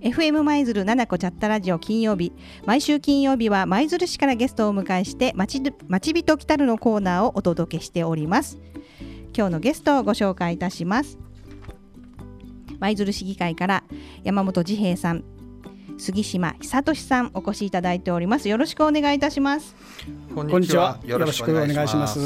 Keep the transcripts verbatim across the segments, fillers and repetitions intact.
エフエム 舞鶴ななこチャットラジオ金曜日、毎週金曜日は舞鶴市からゲストをお迎えしてまち人来たるのコーナーをお届けしております。今日のゲストをご紹介いたします。舞鶴市議会から山本治平さん、杉島久俊さんお越しいただいております。よろしくお願いいたします。 こんにちは、よろしくお願いします。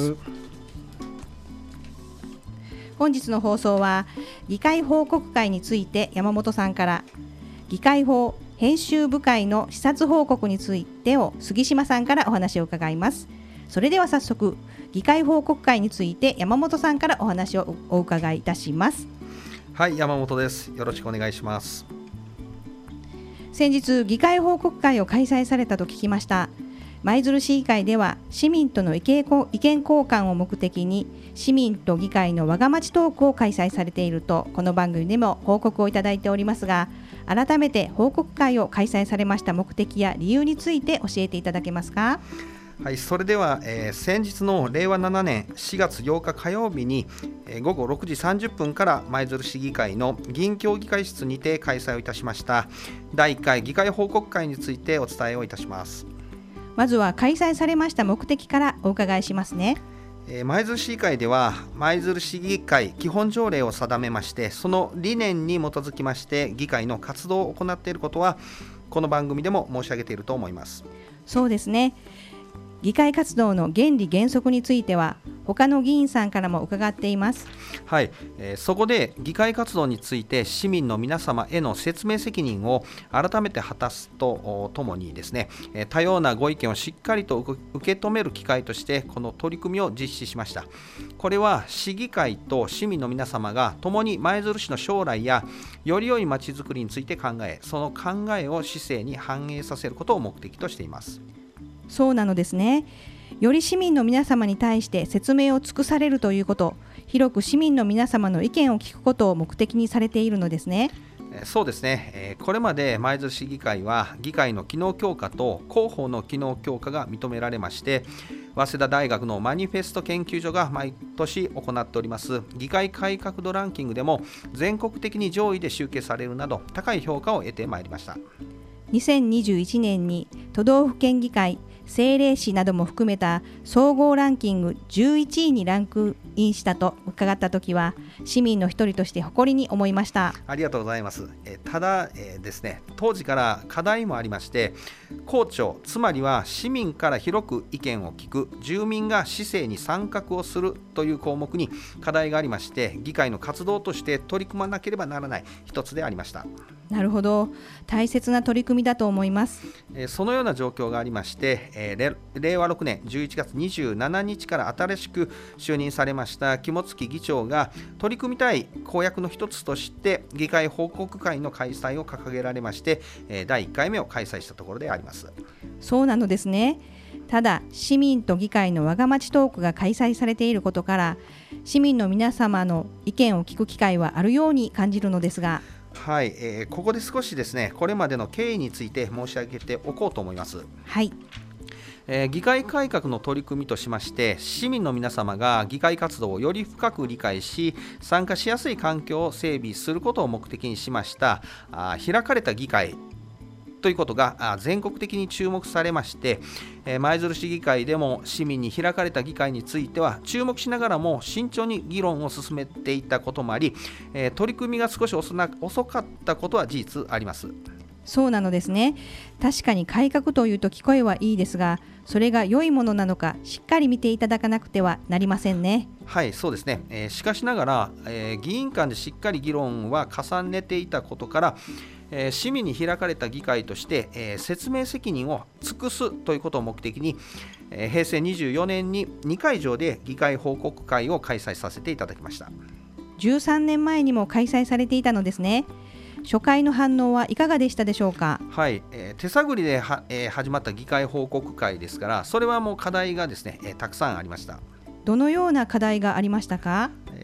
本日の放送は議会報告会について山本さんから議会法編集部会の視察報告についてを杉島さんからお話を伺います。それでは早速議会報告会について山本さんからお話をお伺いいたします。 はい、山本です。よろしくお願いします。 先日議会報告会を開催されたと聞きました。舞鶴市議会では市民との意見交換を目的に市民と議会のわがまちトークを開催されているとこの番組でも報告をいただいておりますが、改めて報告会を開催されました目的や理由について教えていただけますか。 はい、それでは、えー、先日のれいわななねんしがつようか火曜日に、えー、ごごろくじさんじゅっぷんから舞鶴市議会の議員協議会室にて開催をいたしましただいいっかい議会報告会についてお伝えをいたします。 まずは開催されました目的からお伺いしますね。 舞鶴市議会では舞鶴市議会基本条例を定めまして、その理念に基づきまして議会の活動を行っていることはこの番組でも申し上げていると思います。 そうですね。議会活動の原理原則については他の議員さんからも伺っています。 はい、えー、そこで議会活動について市民の皆様への説明責任を改めて果たすとともにですね、多様なご意見をしっかりと受け止める機会としてこの取り組みを実施しました。これは市議会と市民の皆様が共に舞鶴市の将来やより良いまちづくりについて考え、その考えを市政に反映させることを目的としています。 そうなのですね。より市民の皆様に対して説明を尽くされるということ、広く市民の皆様の意見を聞くことを目的にされているのですね。 そうですね。これまで舞鶴市議会は議会の機能強化と広報の機能強化が認められまして、早稲田大学のマニフェスト研究所が毎年行っております議会改革度ランキングでも全国的に上位で集計されるなど高い評価を得てまいりました。 にせんにじゅういちねんに都道府県議会政令市なども含めた総合ランキングじゅういちいにランクインしたと伺ったときは市民の一人として誇りに思いました。 ありがとうございます。えただ、えー、ですね、当時から課題もありまして、公聴、つまりは市民から広く意見を聞く、住民が市政に参画をするという項目に課題がありまして、議会の活動として取り組まなければならない一つでありました。 なるほど、大切な取り組みだと思います。 えー、そのような状況がありまして、えー、れいわろくねんじゅういちがつにじゅうしちにちから新しく就任されました肝付議長が取り組みたい公約の一つとして議会報告会の開催を掲げられまして、えー、だいいっかいめを開催したところであります。 そうなのですね。ただ市民と議会のわがまちトークが開催されていることから市民の皆様の意見を聞く機会はあるように感じるのですが、 はい、えー、ここで少しですね、これまでの経緯について申し上げておこうと思います。 はい。 えー、議会改革の取り組みとしまして市民の皆様が議会活動をより深く理解し参加しやすい環境を整備することを目的にしましたあ開かれた議会ということが全国的に注目されまして、舞鶴市議会でも市民に開かれた議会については注目しながらも慎重に議論を進めていたこともあり、取り組みが少し遅な遅かったことは事実あります。 そうなのですね。確かに改革というと聞こえはいいですが、それが良いものなのかしっかり見ていただかなくてはなりませんね。 はい、そうですね。えー、しかしながら、えー、議員間でしっかり議論は重ねていたことからえー、市民に開かれた議会として、えー、説明責任を尽くすということを目的に、えー、へいせいにじゅうよねんににかいじょうで議会報告会を開催させていただきました。 じゅうさんねんまえにも開催されていたのですね。初回の反応はいかがでしたでしょうか。 はい、えー、手探りでは、えー、始まった議会報告会ですから、それはもう課題がですね、えー、たくさんありました。 どのような課題がありましたか。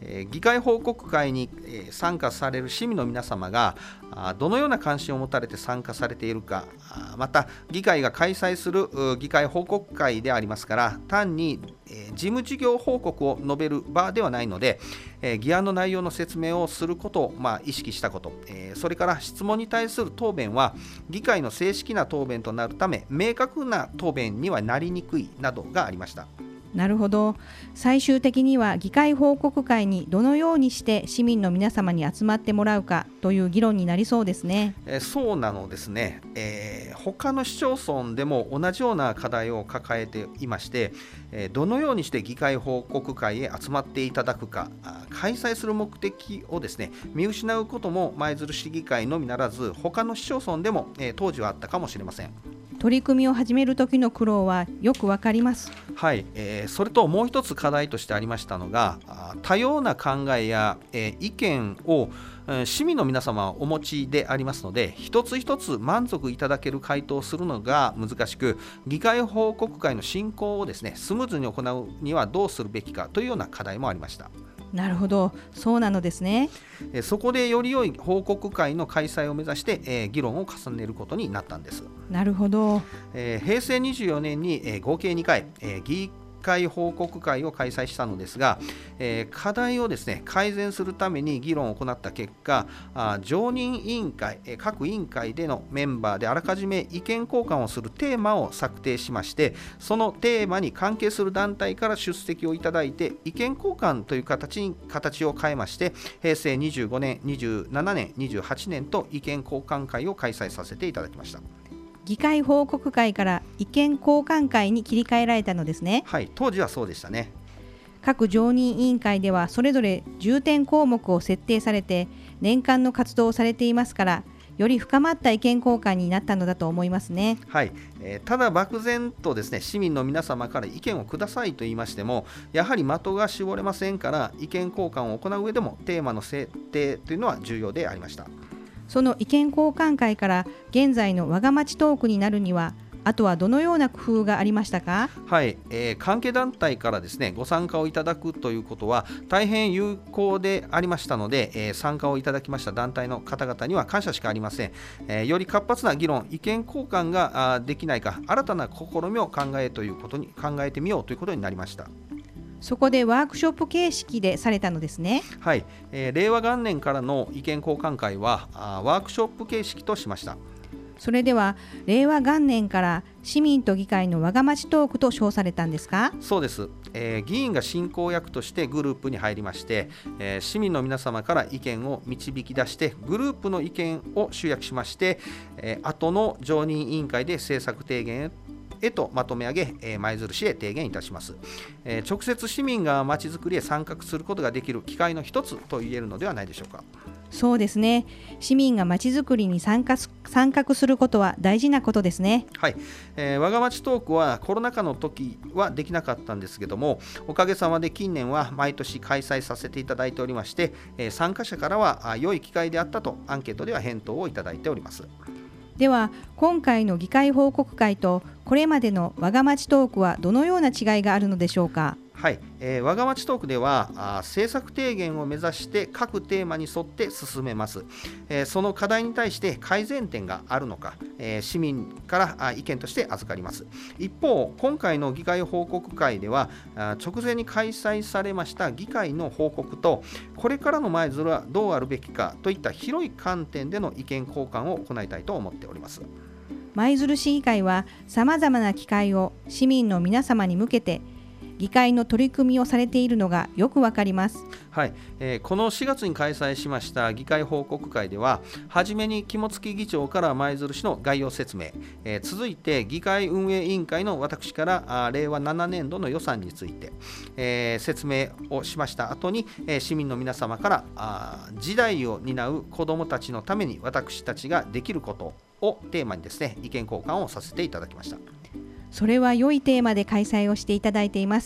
えー、議会報告会に参加される市民の皆様がどのような関心を持たれて参加されているか、また議会が開催する議会報告会でありますから、単に事務事業報告を述べる場ではないので、議案の内容の説明をすることをまあ意識したこと、それから質問に対する答弁は議会の正式な答弁となるため、明確な答弁にはなりにくいなどがありました。 なるほど。最終的には議会報告会にどのようにして市民の皆様に集まってもらうかという議論になりそうですね。 えー、そうなのですね、えー、他の市町村でも同じような課題を抱えていまして、えー、どのようにして議会報告会へ集まっていただくか、開催する目的をですね見失うことも舞鶴市議会のみならず他の市町村でも、えー、当時はあったかもしれません。 取り組みを始める時の苦労はよくわかります。 はい、えー、それともう一つ課題としてありましたのが、多様な考えや、えー、意見を市民の皆様はお持ちでありますので、一つ一つ満足いただける回答をするのが難しく、議会報告会の進行をですねスムーズに行うにはどうするべきかというような課題もありました。 なるほど、そうなのですね。 そこでより良い報告会の開催を目指して、えー、議論を重ねることになったんです。 なるほど。 えー、平成にじゅうよねんに、えー、合計にかい、えー、議会報告会を開催したのですが、えー、課題をですね改善するために議論を行った結果、あ常任委員会、えー、各委員会でのメンバーであらかじめ意見交換をするテーマを策定しまして、そのテーマに関係する団体から出席をいただいて意見交換という形に形を変えまして、平成にじゅうごねん、にじゅうななねん、にじゅうはちねんと意見交換会を開催させていただきました。 議会報告会から意見交換会に切り替えられたのですね。 はい、当時はそうでしたね。 各常任委員会ではそれぞれ重点項目を設定されて年間の活動をされていますから、より深まった意見交換になったのだと思いますね。 はい、えー、ただ漠然とですね市民の皆様から意見をくださいと言いましても、やはり的が絞れませんから、意見交換を行う上でもテーマの設定というのは重要でありました。 その意見交換会から現在のわがまちトークになるには、あとはどのような工夫がありましたか？ はい、えー、関係団体からですねご参加をいただくということは大変有効でありましたので、えー、参加をいただきました団体の方々には感謝しかありません。えー、より活発な議論、意見交換があできないか、新たな試みを考えということに考えてみようということになりました。 そこでワークショップ形式でされたのですね。 はい、えー、令和元年からの意見交換会はあワークショップ形式としました。 それでは令和元年から市民と議会のわがまちトークと称されたんですか？ そうです、えー、議員が進行役としてグループに入りまして、えー、市民の皆様から意見を導き出してグループの意見を集約しまして、えー、後の常任委員会で政策提言へとまとめ上げ、えー、舞鶴市へ提言いたします。えー、直接市民がまちづくりへ参画することができる機会の一つと言えるのではないでしょうか。 そうですね。市民がまちづくりに参加す参画することは大事なことですね。 はい、えー、わがまちトークはコロナ禍の時はできなかったんですけども、おかげさまで近年は毎年開催させていただいておりまして、えー、参加者からは良い機会であったとアンケートでは返答をいただいております。 では今回の議会報告会とこれまでのわがまちトークはどのような違いがあるのでしょうか？ はい、えー、わがまちトークではあ政策提言を目指して各テーマに沿って進めます。えー、その課題に対して改善点があるのか、えー、市民からあ意見として預かります。一方、今回の議会報告会ではあ直前に開催されました議会の報告と、これからの舞鶴はどうあるべきかといった広い観点での意見交換を行いたいと思っております。 舞鶴市議会はさまざまな機会を市民の皆様に向けて議会の取り組みをされているのがよくわかります。 はい、えー、このしがつに開催しました議会報告会では、はじめに肝付議長から舞鶴市の概要説明、えー、続いて議会運営委員会の私からあ令和ななねんどの予算について、えー、説明をしました後に、えー、市民の皆様からあ時代を担う子どもたちのために私たちができることをテーマにですね意見交換をさせていただきました。 それは良いテーマで開催をしていただいています。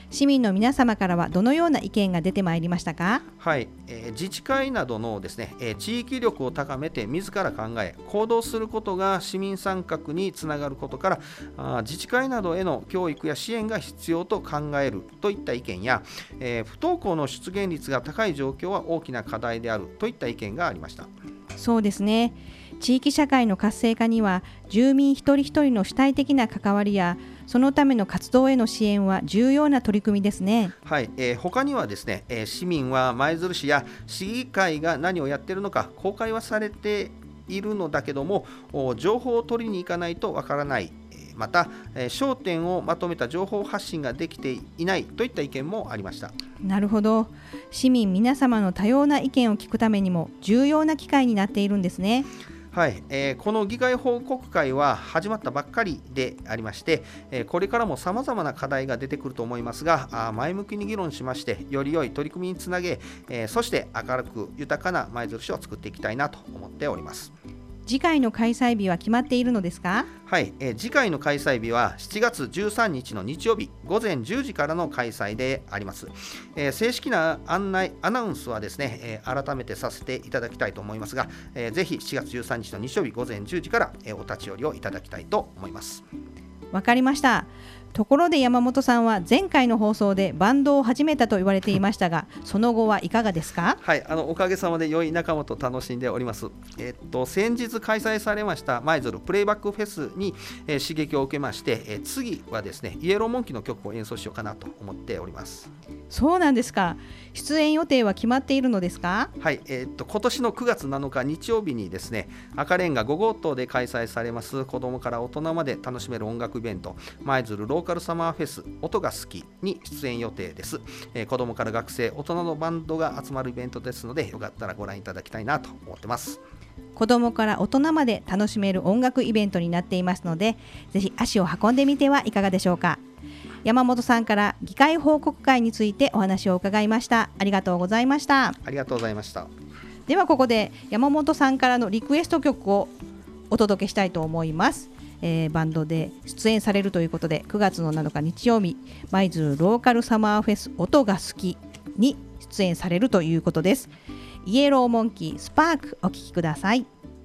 市民の皆様からはどのような意見が出てまいりましたか？ はい、えー、自治会などのですね、えー、地域力を高めて自ら考え行動することが市民参画につながることから、あ自治会などへの教育や支援が必要と考えるといった意見や、えー、不登校の出現率が高い状況は大きな課題であるといった意見がありました。 そうですね。地域社会の活性化には住民一人一人の主体的な関わりやそのための活動への支援は重要な取り組みですね。 はい、えー、他にはですね、えー、市民は舞鶴市や市議会が何をやっているのか公開はされているのだけども、情報を取りに行かないとわからない、また、えー、焦点をまとめた情報発信ができていないといった意見もありました。 なるほど。市民皆様の多様な意見を聞くためにも重要な機会になっているんですね。 はい、えー、この議会報告会は始まったばっかりでありまして、えー、これからもさまざまな課題が出てくると思いますが、あ前向きに議論しましてより良い取り組みにつなげ、えー、そして明るく豊かな舞鶴市を作っていきたいなと思っております。 次回の開催日は決まっているのですか？ はい、えー、次回の開催日はしちがつじゅうさんにちの日曜日午前じゅうじからの開催であります。えー、正式な案内アナウンスはですね、えー、改めてさせていただきたいと思いますが、えー、ぜひしちがつじゅうさんにちの日曜日午前じゅうじから、えー、お立ち寄りをいただきたいと思います。 わかりました。ところで山本さんは前回の放送でバンドを始めたと言われていましたがその後はいかがですか？ はい、あのおかげさまで良い仲間と楽しんでおります。えっと、先日開催されました舞鶴プレイバックフェスに、えー、刺激を受けまして、えー、次はですねイエローモンキーの曲を演奏しようかなと思っております。 そうなんですか。出演予定は決まっているのですか？ はい、えー、っと今年のくがつなのか日曜日にですね赤レンガご号棟で開催されます子どもから大人まで楽しめる音楽イベント舞鶴ローカルサマーフェス音が好きに出演予定です。えー、子どもから学生大人のバンドが集まるイベントですのでよかったらご覧いただきたいなと思ってます。 子どもから大人まで楽しめる音楽イベントになっていますのでぜひ足を運んでみてはいかがでしょうか。山本さんから議会報告会についてお話を伺いました。ありがとうございました。 ありがとうございました。 ではここで山本さんからのリクエスト曲をお届けしたいと思います。えー、バンドで出演されるということでくがつのなのか日曜日舞鶴ローカルサマーフェス音が好きに出演されるということです。イエローモンキースパークお聴きください。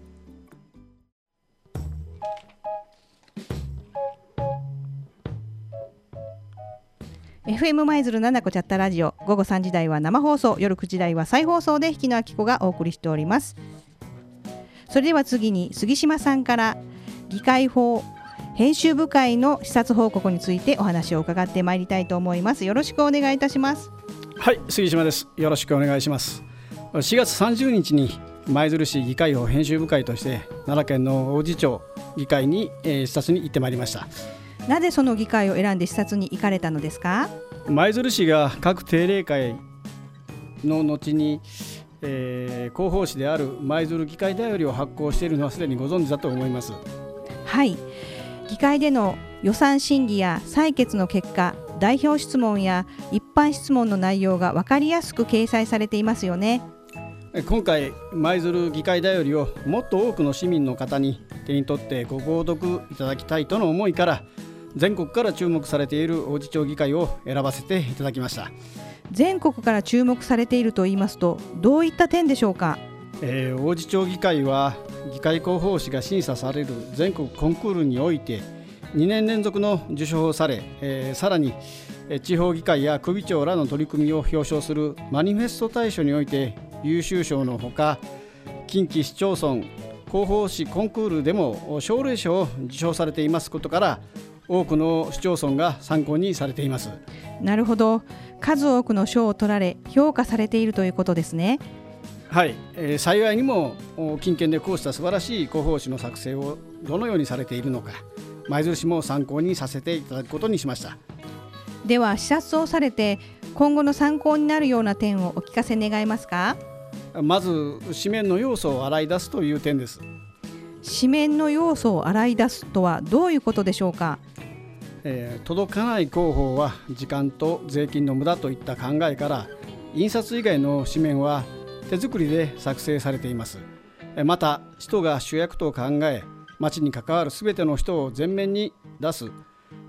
エフエム 舞鶴ななこチャッタラジオ午後さんじ台は生放送夜くじ台は再放送で引きのあきこがお送りしております。それでは次に杉島さんから議会法編集部会の視察報告についてお話を伺ってまいりたいと思います。よろしくお願いいたします。 はい、杉島です。よろしくお願いします。しがつさんじゅうにちに舞鶴市議会法編集部会として奈良県の王寺町議会に、えー、視察に行ってまいりました。 なぜその議会を選んで視察に行かれたのですか？ 舞鶴市が各定例会の後に、えー、広報誌である舞鶴議会だよりを発行しているのはすでにご存知だと思います。 はい、議会での予算審議や採決の結果代表質問や一般質問の内容が分かりやすく掲載されていますよね。 今回舞鶴議会だよりをもっと多くの市民の方に手に取ってご購読いただきたいとの思いから全国から注目されている王寺町議会を選ばせていただきました。 全国から注目されていると言いますとどういった点でしょうか？ えー、王寺町議会は議会広報誌が審査される全国コンクールにおいてにねん連続の受賞をされ、えー、さらに地方議会や首長らの取り組みを表彰するマニフェスト大賞において優秀賞のほか近畿市町村広報誌コンクールでも奨励賞を受賞されていますことから多くの市町村が参考にされています。 なるほど、数多くの賞を取られ評価されているということですね。 はい、えー、幸いにも近県でこうした素晴らしい広報誌の作成をどのようにされているのか舞鶴市も参考にさせていただくことにしました。 では視察をされて今後の参考になるような点をお聞かせ願えますか？ まず紙面の要素を洗い出すという点です。 紙面の要素を洗い出すとはどういうことでしょうか？ えー、届かない広報は時間と税金の無駄といった考えから印刷以外の紙面は手作りで作成されています。また人が主役と考え町に関わるすべての人を前面に出す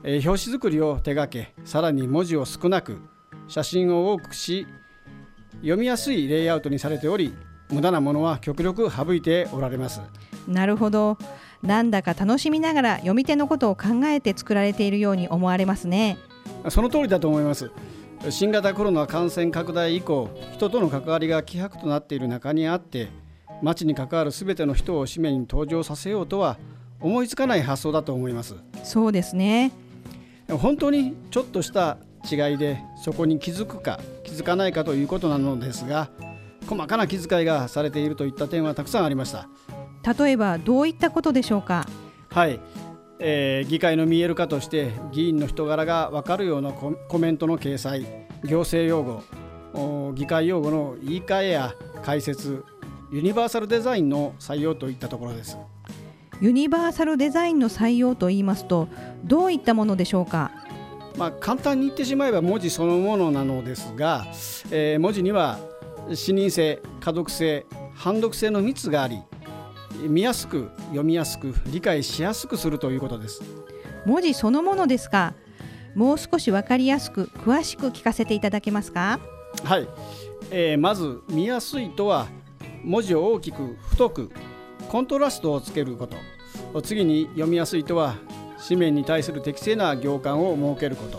えー、表紙作りを手掛け、さらに文字を少なく、写真を多くし、読みやすいレイアウトにされており、無駄なものは極力省いておられます。 なるほど。なんだか楽しみながら読み手のことを考えて作られているように思われますね。 その通りだと思います。新型コロナ感染拡大以降、人との関わりが希薄となっている中にあって、街に関わるすべての人を紙面に登場させようとは思いつかない発想だと思います。 そうですね。 本当にちょっとした違いでそこに気づくか気づかないかということなのですが、細かな気遣いがされているといった点はたくさんありました。 例えばどういったことでしょうか。 はい、えー、議会の見える化として議員の人柄が分かるようなコメントの掲載、行政用語、議会用語の言い換えや解説、ユニバーサルデザインの採用といったところです。 ユニバーサルデザインの採用といいますと、どういったものでしょうか。 まあ、簡単に言ってしまえば文字そのものなのですが、えー、文字には視認性、可読性、判読性のみっつがあり、見やすく、読みやすく、理解しやすくするということです。 文字そのものですか。もう少し分かりやすく詳しく聞かせていただけますか。 はい、えー、まず見やすいとは文字を大きく太くコントラストをつけること。次に読みやすいとは紙面に対する適正な行間を設けること。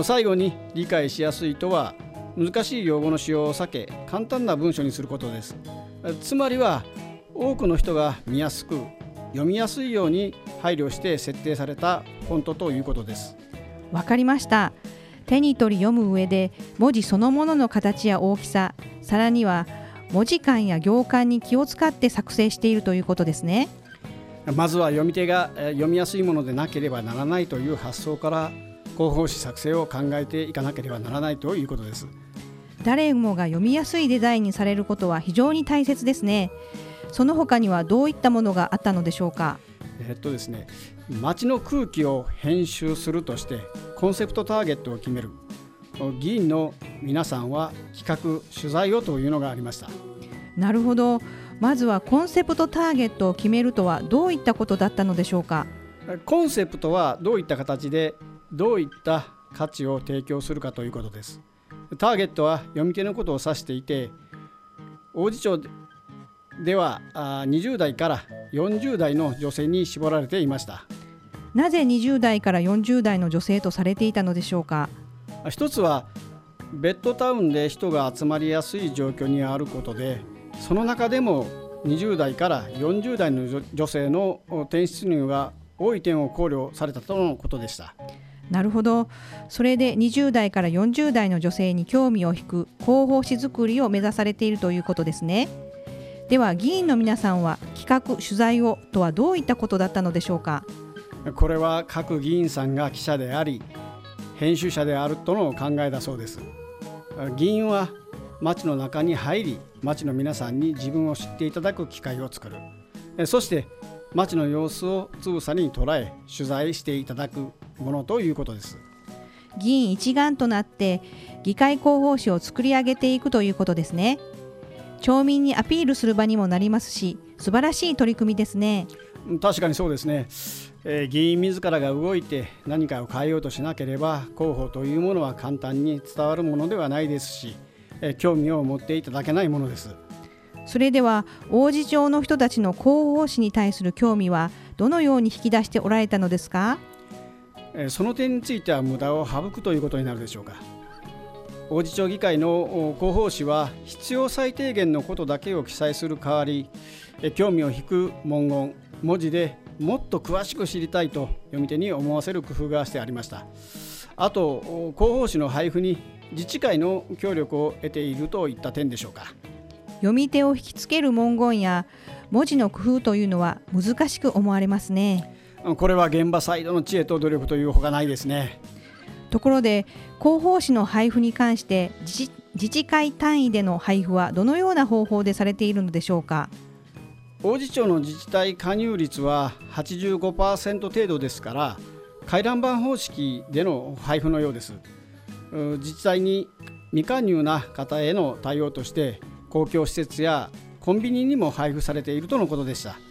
最後に理解しやすいとは難しい用語の使用を避け簡単な文章にすることです。つまりは多くの人が見やすく読みやすいように配慮して設定されたフォントということです。 わかりました。手に取り読む上で文字そのものの形や大きさ、さらには文字間や行間に気を使って作成しているということですね。 まずは読み手が読みやすいものでなければならないという発想から広報誌作成を考えていかなければならないということです。 誰もが読みやすいデザインにされることは非常に大切ですね。その他にはどういったものがあったのでしょうか。 えっとですね、街の空気を編集するとしてコンセプトターゲットを決める。議員の皆さんは企画取材をというのがありました。 なるほど。まずはコンセプトターゲットを決めるとはどういったことだったのでしょうか。 コンセプトはどういった形でどういった価値を提供するかということです。ターゲットは読み手のことを指していて、王子町ではにじゅう代からよんじゅう代の女性に絞られていました。 なぜにじゅう代からよんじゅう代の女性とされていたのでしょうか。一つはベッドタウンで人が集まりやすい状況にあることで、その中でもにじゅう代からよんじゅう代の女性の転出入が多い点を考慮されたとのことでした。 なるほど。それでにじゅう代からよんじゅう代の女性に興味を引く広報誌作りを目指されているということですね。では議員の皆さんは企画取材をとはどういったことだったのでしょうか。 これは各議員さんが記者であり編集者であるとの考えだそうです。議員は町の中に入り、町の皆さんに自分を知っていただく機会を作る。そして町の様子をつぶさに捉え取材していただくものということです。 議員一丸となって議会広報誌を作り上げていくということですね。町民にアピールする場にもなりますし、素晴らしい取り組みですね。 確かにそうですね。えー、議員自らが動いて何かを変えようとしなければ広報というものは簡単に伝わるものではないですし、えー、興味を持っていただけないものです。 それでは王子町の人たちの広報誌に対する興味はどのように引き出しておられたのですか。 えー、その点については無駄を省くということになるでしょうか。王子町議会の広報誌は必要最低限のことだけを記載する代わり、興味を引く文言、文字でもっと詳しく知りたいと読み手に思わせる工夫がしてありました。あと広報誌の配布に自治会の協力を得ているといった点でしょうか。 読み手を引きつける文言や文字の工夫というのは難しく思われますね。 これは現場サイドの知恵と努力というほかないですね。 ところで広報誌の配布に関して自治、自治会単位での配布はどのような方法でされているのでしょうか。 王子町の自治体加入率は はちじゅうごパーセント 程度ですから、回覧板方式での配布のようです。自治体に未加入な方への対応として公共施設やコンビニにも配布されているとのことでした。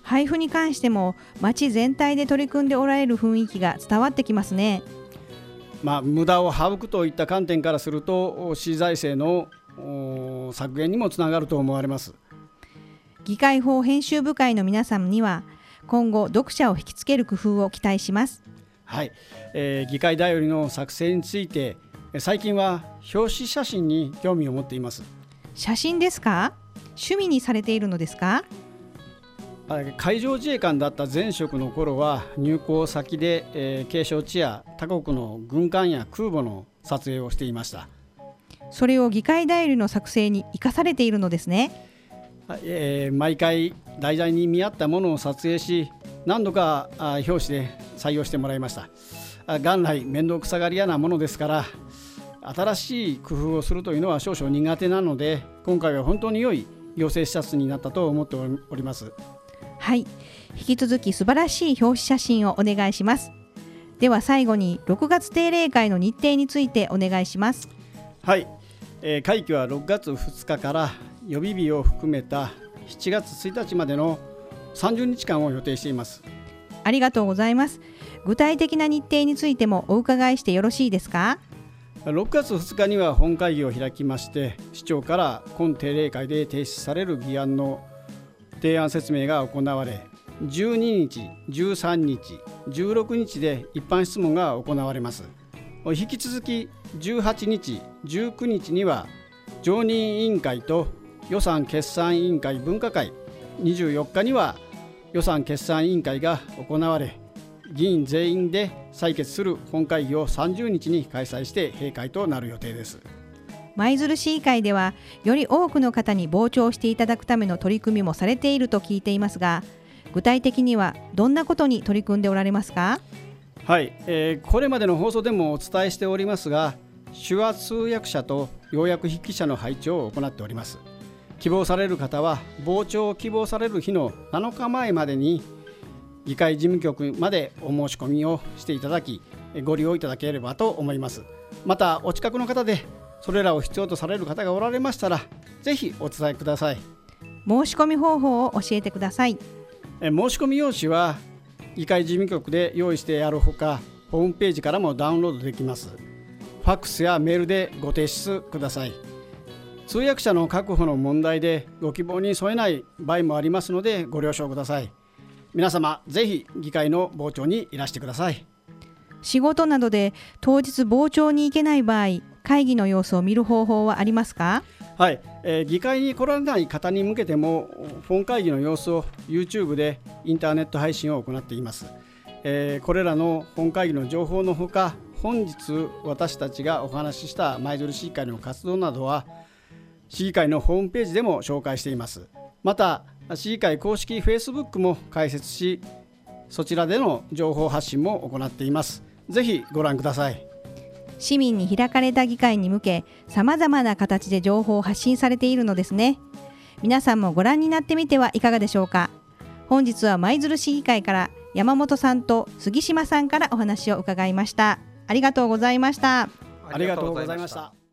配布に関しても町全体で取り組んでおられる雰囲気が伝わってきますね。 まあ、無駄を省くといった観点からすると市財政の削減にもつながると思われます。 議会法編集部会の皆さんには今後読者を引きつける工夫を期待します。 はい、えー、議会だよりの作成について最近は表紙写真に興味を持っています。 写真ですか？趣味にされているのですか？ 海上自衛官だった前職の頃は入港先で、えー、景勝地や他国の軍艦や空母の撮影をしていました。 それを議会だよりの作成に生かされているのですね。 えー、毎回題材に見合ったものを撮影し何度か表紙で採用してもらいました。元来面倒くさがり屋なものですから新しい工夫をするというのは少々苦手なので今回は本当に良い行政視察になったと思っております。 はい、引き続き素晴らしい表紙写真をお願いします。では最後にろくがつ定例会の日程についてお願いします。 はい、えー、会期はろくがつふつかから予備日を含めたしちがつついたちまでのさんじゅうにちかんを予定しています。 ありがとうございます。具体的な日程についてもお伺いしてよろしいですか？ ろくがつふつかには本会議を開きまして市長から今定例会で提出される議案の提案説明が行われじゅうににち、じゅうさんにち、じゅうろくにちで一般質問が行われます。引き続きじゅうはちにち、じゅうくにちには常任委員会と予算決算委員会分科会、にじゅうよっかには予算決算委員会が行われ議員全員で採決する本会議をさんじゅうにちに開催して閉会となる予定です。 舞鶴市議会ではより多くの方に傍聴していただくための取り組みもされていると聞いていますが具体的にはどんなことに取り組んでおられますか？ はい、えー、これまでの放送でもお伝えしておりますが手話通訳者と要約筆記者の配置を行っております。希望される方は傍聴を希望される日のなのかまえまでに議会事務局までお申し込みをしていただきご利用いただければと思います。またお近くの方でそれらを必要とされる方がおられましたらぜひお伝えください。 申し込み方法を教えてください。 え申し込み用紙は議会事務局で用意してあるほかホームページからもダウンロードできます。ファックスやメールでご提出ください。通訳者の確保の問題でご希望に添えない場合もありますのでご了承ください。皆様ぜひ議会の傍聴にいらしてください。 仕事などで当日傍聴に行けない場合会議の様子を見る方法はありますか？ はい、えー、議会に来られない方に向けても本会議の様子を YouTube でインターネット配信を行っています。えー、これらの本会議の情報のほか本日私たちがお話しした舞鶴市議会の活動などは市議会のホームページでも紹介しています。また市議会公式 Facebook も開設しそちらでの情報発信も行っています。ぜひご覧ください。 市民に開かれた議会に向けさまざまな形で情報を発信されているのですね。皆さんもご覧になってみてはいかがでしょうか。本日は舞鶴市議会から山本さんと杉島さんからお話を伺いました。ありがとうございました。 ありがとうございました。